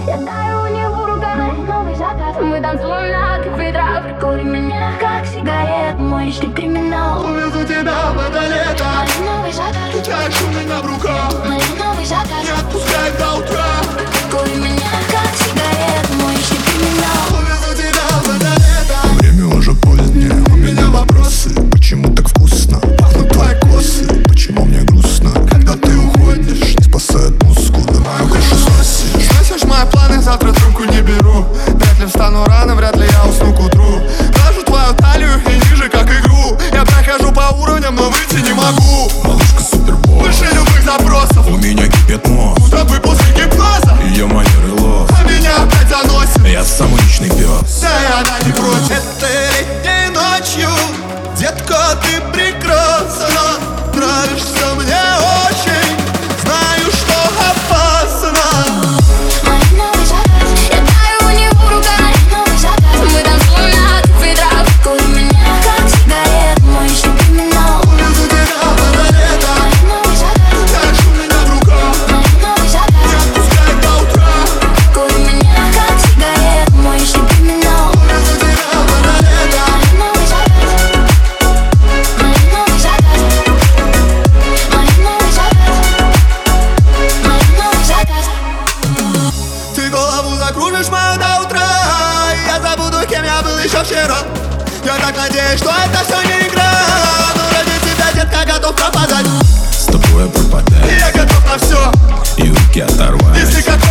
Я таю не в урагаре, новый закат. Мы танцуем на ветрах. Прикури меня, как сигарет. Мой личный криминал. Увезу тебя в это лето. Мой новый закат. Ты так у меня в руках. Мой новый закат. Не отпускай до утра. Прикури меня, как сигарет. Мой личный криминал. Увезу тебя в это лето. Время уже позднее, у меня вопросы. Почему так вкусно пахнут твои косы? Почему мне грустно, когда ты уходишь? Не спасает мускулы, мою крышу сносишь. Слышишь мои планы, завтра трубку не беру. Вряд ли встану рано, вряд ли я усну к утру. Глажу твою талию и ниже, как игру. Я прохожу по уровням, но выйти не могу. Малышка супербол, Выше любых запросов. у меня кипит мозг. Будто бы после гипноза. Ее манеры лох, А меня опять заносит. я самый личный пес. Да и она не против. Этой летней ночью, детка, ты прекрасна. Нравишься мне очень. Знаю, что опасно. Мой новый закат. Я таю не в урагаре, новый закат. Мы танцуем на ветрах. Прикури меня, как сигарет. Мой личный криминал. Увезу тебя в это лето. Мой новый закат. Ты так у меня в руках. Мой новый Не закат. отпускай до утра. Прикури меня, как сигарет. Мой личный криминал. Увезу тебя в это лето. Мой новый закат. Мой новый закат. Мой новый закат. Мой новый закат. Ты голову закружишь мою до утра. И я забуду, кем я был еще вчера. Я так надеюсь, что это все не игра. Но ради тебя, детка, готов пропадать. С тобой я пропадаю, И я готов на все. и руки оторвать. Если как